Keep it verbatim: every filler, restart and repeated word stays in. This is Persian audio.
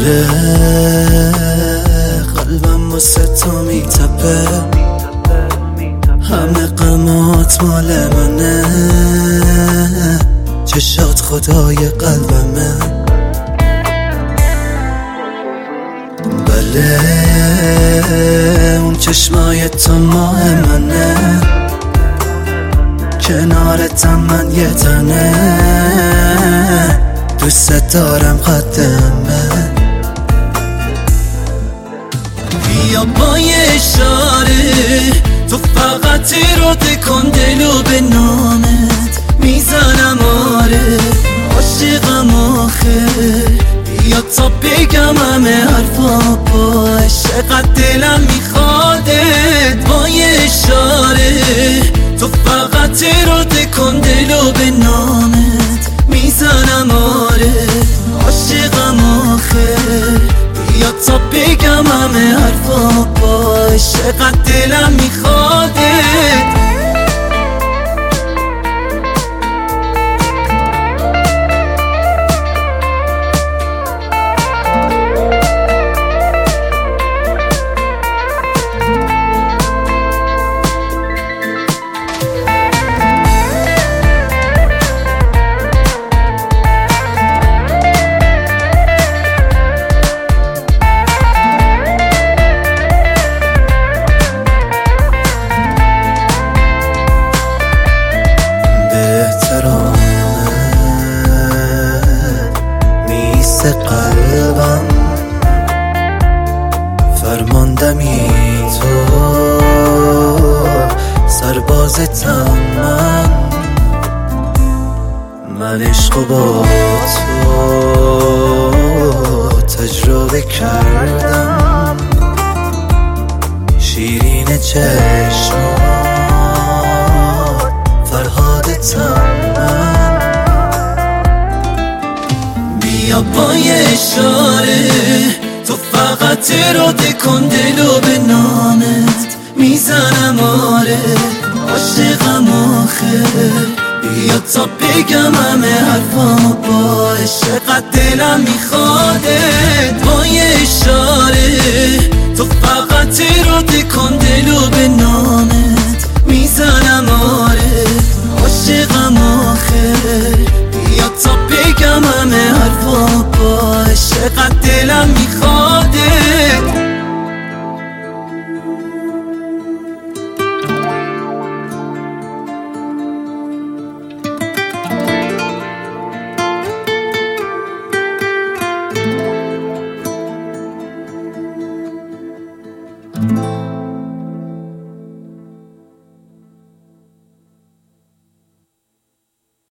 بله قلبم واسه تو میتپه، همه غمات مال منه، چشات خدای قلبمه. بله اون چشمای تو ماه منه، کنارتم من یه تنه، دوست دارم قدمه. بیا با یه اشاره تو فقط اراده کن دلو به نامت میزنم، آره عاشقم آخه. بیا تا بگم همه حرفا باش، چقدر دلم میخوادت. با یه اشاره تو فقط اراده کن دلو به نامت میزنم، آره عاشقم آخه. بیا تا بگم همه حرفا باش، چقدر دلم میخوادت. قلبم فرماندمی تو، سربازتم من، من عشق با تو تجربه کردم. شیرین چشمات فرهادتم من. بیا با یه اشاره تو فقط اراده کن دلو به نامت میزنم، آره عاشقم آخه. بیا تا بگم همه حرفا باش، چقدر دلم میخوادت. با یه اشاره تو فقط اراده کن دلو به نامت میزنم، آره عاشقم آخه. بیا تا بگم همه حرفا باش، چقدر دلم میخوادت. thank you